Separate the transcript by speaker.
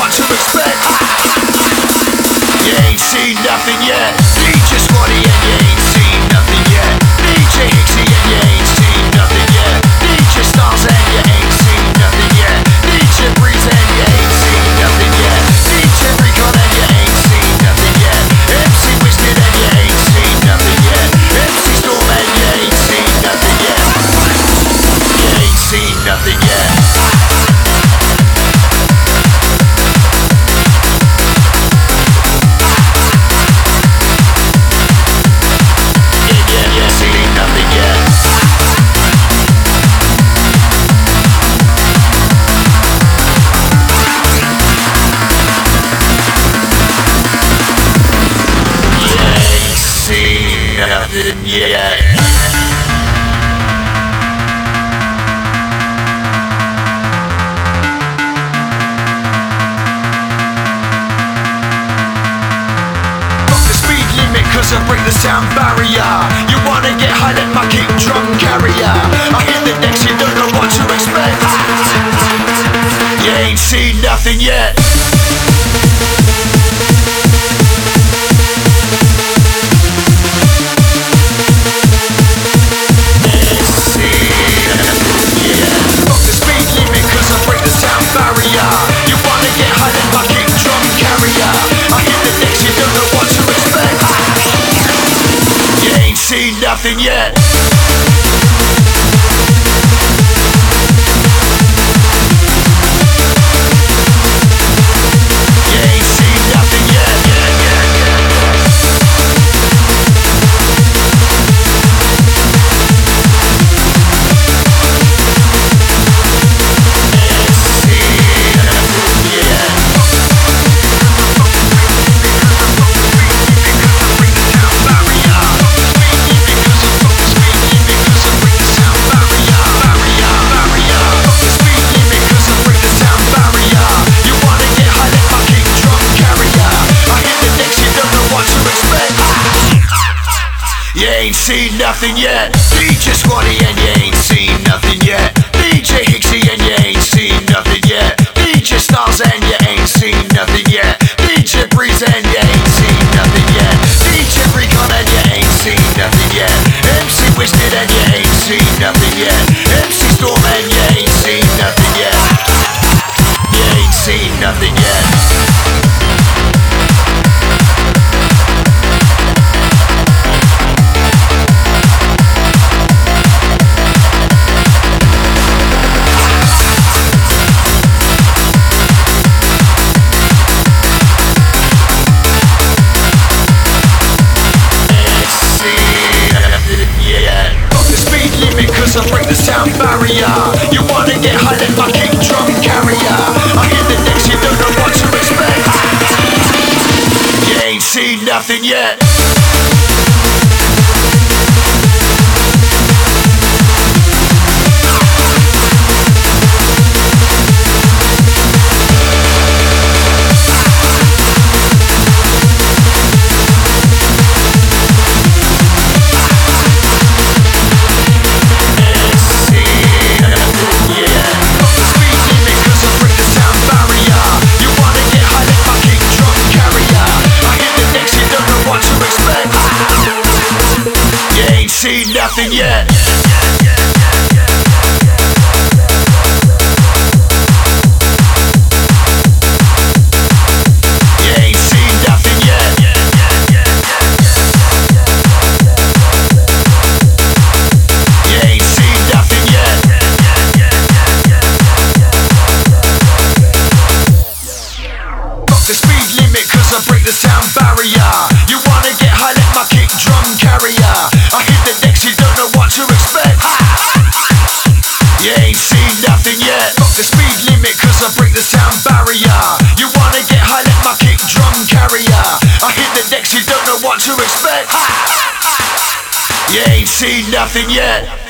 Speaker 1: what to expect. You ain't seen nothing yet. DJ Squatty and you ain't seen nothing yet. DJ Hixie and you ain't seen nothing yet. DJ Stars and you ain't seen nothing yet. DJ Breeze and you ain't seen nothing yet. DJ Recon and you ain't seen nothing yet. MC Wizkid and you ain't seen nothing yet. MC Storm and you ain't seen nothing yet. You ain't seen nothing yet. Nothing yet. Cause I break the sound barrier. You wanna get high, let my kick drum carrier. I hit the decks, you don't know what to expect. You ain't seen nothing yet. Fuck the speed limit cause I break the sound barrier. You wanna get high, let my kick drum carrier. I hit the decks, you don't know what to expect. You ain't seen nothing yet. You ain't seen nothing yet. You ain't seen nothing yet. DJ Squatty and you ain't seen nothing yet. DJ Hixie and you ain't seen nothing yet. DJ Stars and you ain't seen nothing yet. DJ Breeze and you ain't seen nothing yet. DJ Recon and you ain't seen nothing yet. MC Wizkid and you ain't seen nothing yet. MC Storm and you ain't seen nothing yet. You ain't seen nothing yet. Cause I break the sound barrier. You wanna get high, let my kick drum carrier. I hit the decks, you don't know what to expect. You ain't seen nothing yet. Seen nothing yet. You ain't seen nothing yet. You ain't seen nothing yet. Fuck the speed limit cause I break the sound barrier. You wanna get high, let my kick drum carrier. I hit the decks, you don't know what to expect. You ain't seen nothing yet. Fuck the speed limit cause I break the sound barrier. You wanna get high, let my kick drum carrier. I hit the decks, you don't know what to expect. You ain't seen nothing yet.